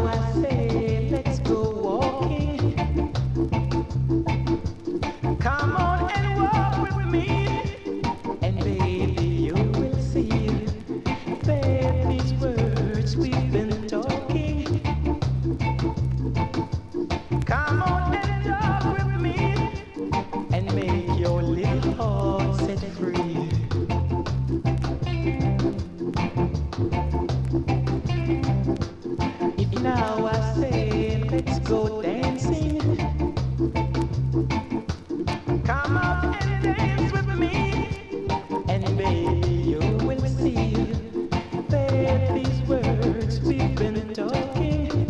I say, let's go walking. Come on and walk with me, and baby, you will see that these words we've been talking. Come on and talk with me, and make your little heart set free. If now I say, let's go dancing. Come out and dance with me, and baby, you will see that these words we've been talking.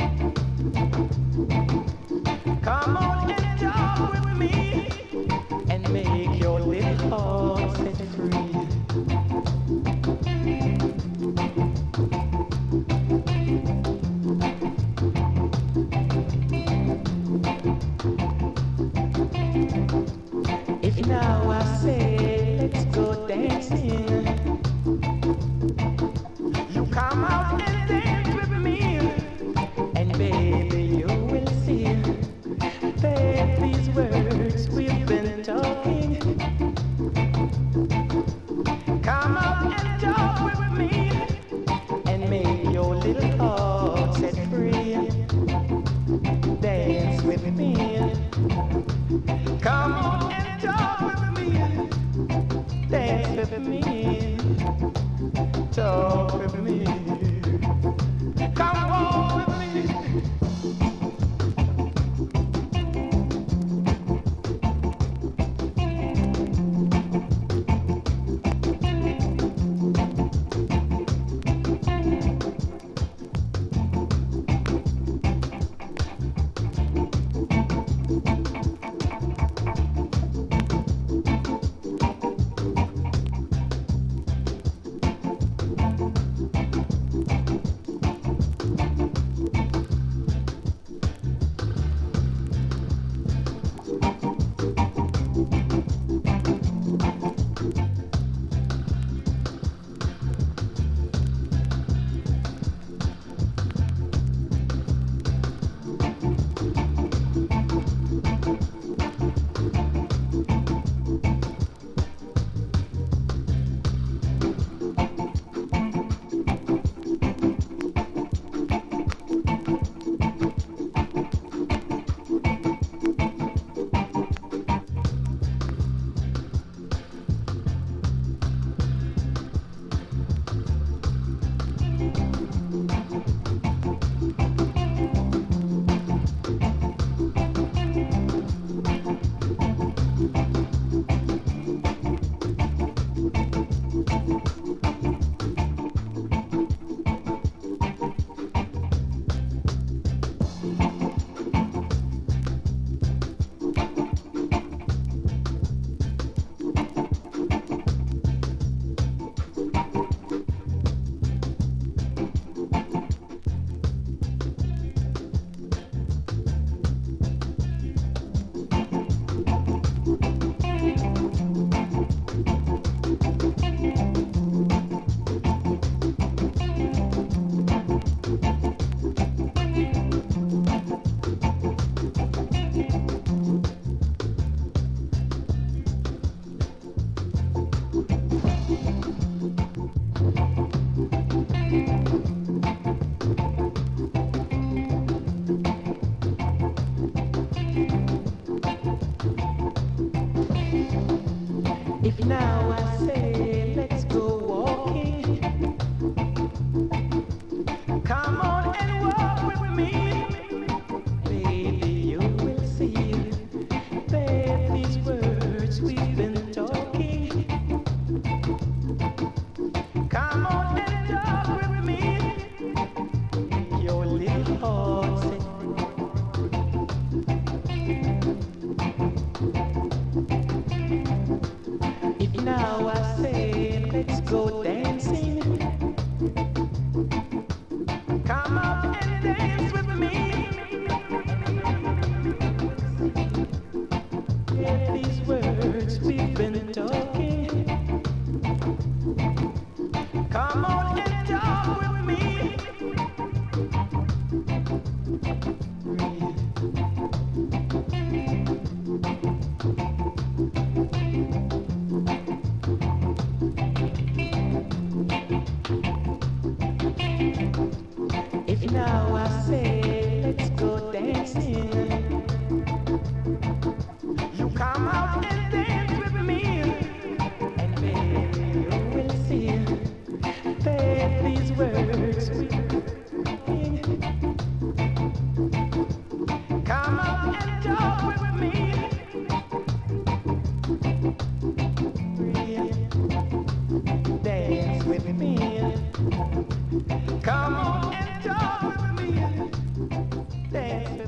Come on and talk with me, and make your little heart set free. If now I say, let's go dancing, you come out and dance with me, and baby, you will see that these words we've been talking. Come out and talk with me, and make your little heart set free. Dance with me. Come on and talk with me. Dance with me. Talk with me. Come on with me.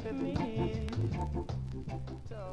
peppermint.